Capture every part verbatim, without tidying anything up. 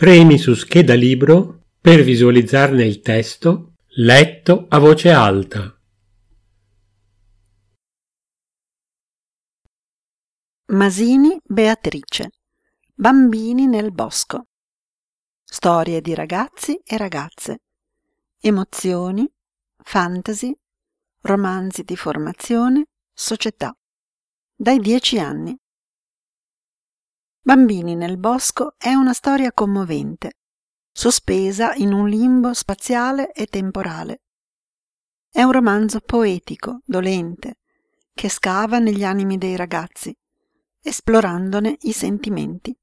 Premi su scheda libro per visualizzarne il testo letto a voce alta. Masini Beatrice. Bambini nel bosco. Storie di ragazzi e ragazze. Emozioni, fantasy, romanzi di formazione, società. Dai dieci anni. Bambini nel bosco è una storia commovente, sospesa in un limbo spaziale e temporale. È un romanzo poetico, dolente, che scava negli animi dei ragazzi, esplorandone i sentimenti.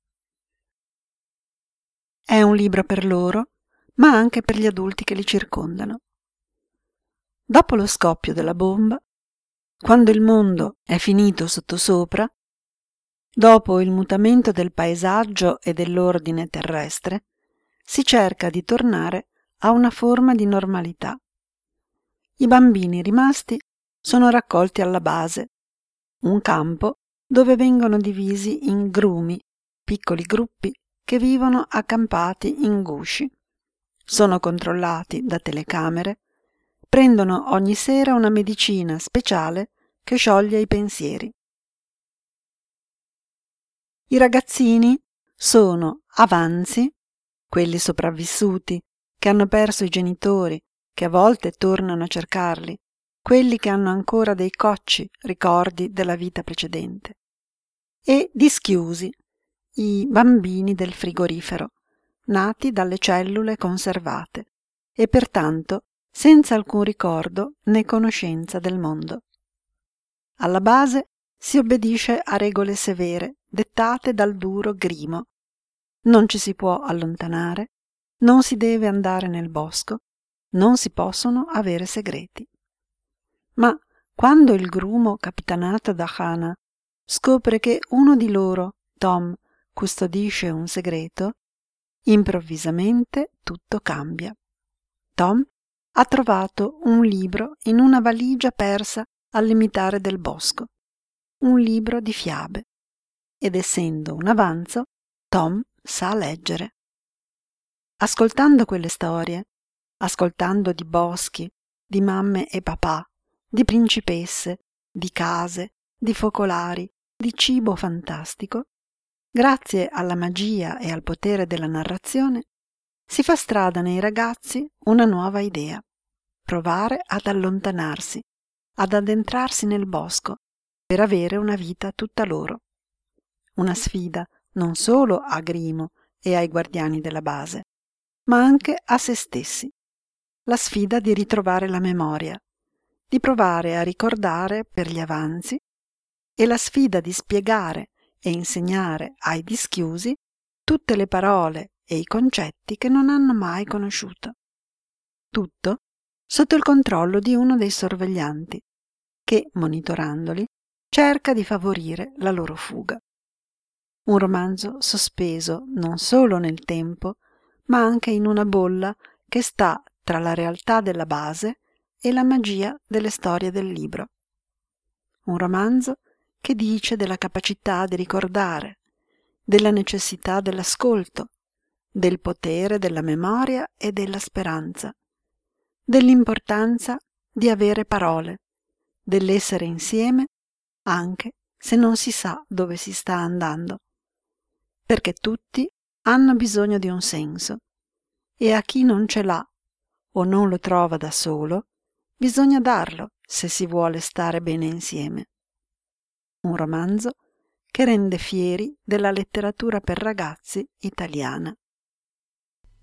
È un libro per loro, ma anche per gli adulti che li circondano. Dopo lo scoppio della bomba, quando il mondo è finito sottosopra, dopo il mutamento del paesaggio e dell'ordine terrestre, si cerca di tornare a una forma di normalità. I bambini rimasti sono raccolti alla base, un campo dove vengono divisi in grumi, piccoli gruppi che vivono accampati in gusci. Sono controllati da telecamere, prendono ogni sera una medicina speciale che scioglie i pensieri. I ragazzini sono avanzi, quelli sopravvissuti, che hanno perso i genitori, che a volte tornano a cercarli, quelli che hanno ancora dei cocci ricordi della vita precedente, e dischiusi, i bambini del frigorifero, nati dalle cellule conservate e pertanto senza alcun ricordo né conoscenza del mondo. Alla base si obbedisce a regole severe dettate dal duro grimo. Non ci si può allontanare, non si deve andare nel bosco, non si possono avere segreti. Ma quando il grumo capitanato da Hana scopre che uno di loro, Tom, custodisce un segreto, improvvisamente tutto cambia. Tom ha trovato un libro in una valigia persa al limitare del bosco, un libro di fiabe, ed essendo un avanzo, Tom sa leggere. Ascoltando quelle storie, ascoltando di boschi, di mamme e papà, di principesse, di case, di focolari, di cibo fantastico, grazie alla magia e al potere della narrazione, si fa strada nei ragazzi una nuova idea: provare ad allontanarsi, ad addentrarsi nel bosco, per avere una vita tutta loro. Una sfida non solo a Grimo e ai guardiani della base, ma anche a se stessi. La sfida di ritrovare la memoria, di provare a ricordare per gli avanzi, e la sfida di spiegare e insegnare ai dischiusi tutte le parole e i concetti che non hanno mai conosciuto. Tutto sotto il controllo di uno dei sorveglianti, che, monitorandoli, cerca di favorire la loro fuga. Un romanzo sospeso non solo nel tempo, ma anche in una bolla che sta tra la realtà della base e la magia delle storie del libro. Un romanzo che dice della capacità di ricordare, della necessità dell'ascolto, del potere della memoria e della speranza, dell'importanza di avere parole, dell'essere insieme anche se non si sa dove si sta andando, perché tutti hanno bisogno di un senso, e a chi non ce l'ha o non lo trova da solo, bisogna darlo se si vuole stare bene insieme. Un romanzo che rende fieri della letteratura per ragazzi italiana.